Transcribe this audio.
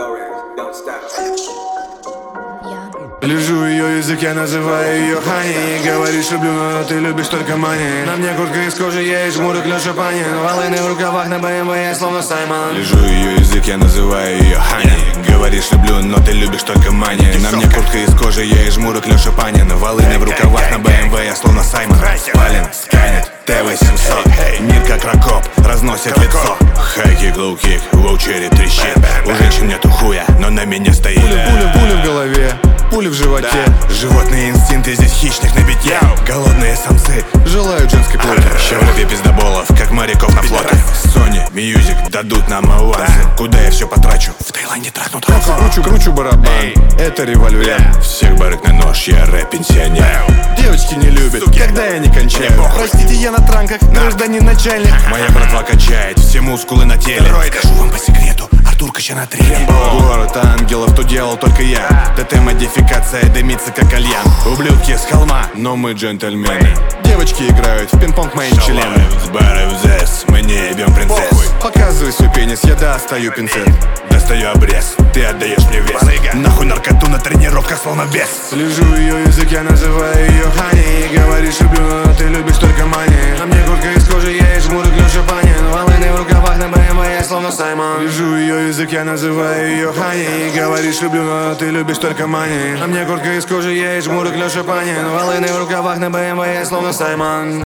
Лежу ее язык, я называю ее Хани. Говоришь, люблю, но ты любишь только мани. На мне куртка из кожи, я и жмурок Леша Панин. Волыны в рукавах на БМВ, я словно Саймон. Лежу ее язык, я называю ее Хани. Говоришь, люблю, но ты любишь только мани. На мне куртка из кожи, я и жмурок Леша Панин. Волыны в рукавах на БМВ, я словно Саймон. Спален, сканет, Т-800. Мир как ракоп, разносит лицо. Хайкик, лоу-кик, воу-черри трещит. У женщин нету хуя, но на меня стоит. Пули в голове, пули в животе. Животные инстинкты, здесь хищник на битье. Голодные самцы желают женской плоти. Щавропе пиздоболов, как моряков на флоте. Sony Music дадут нам авансы. Куда я все потрачу? В Таиланде трахнут розу. Кручу барабан, это револьвер. Всех барыг на нож, я рэп-пенсионер. Девочки не любят, когда я не кончаю. Простите, я на транках, гражданин начальник. Моя братва качает все мускулы на теле. Скажу вам по секрету, Артур Кача на тренинг. Город ангелов, тут делал только я. ТТ-модификация дымится как кальян. Ублюдки с холма, но мы джентльмены. Девочки играют в пинг-понг моим членом. С бары в ЗС, мы не ебем принцесс. Показывай свой пенис, я достаю пинцет. Достаю обрез, ты отдаешь мне вес. Нахуй наркоту на тренировках словно бес. Лежу ее язык, я называю ее Хани. Говоришь, люблю, но ты любишь только мани. На мне куртка из кожи, я и жмурок Леша Панин. Волыны в рукавах на БМВ, я словно Саймон. Лежу ее язык, я называю ее Хани. Говоришь, люблю, но ты любишь только мани. На мне куртка из кожи, я и жмурок Леша Панин. Волыны в рукавах на БМВ, я словно Саймон.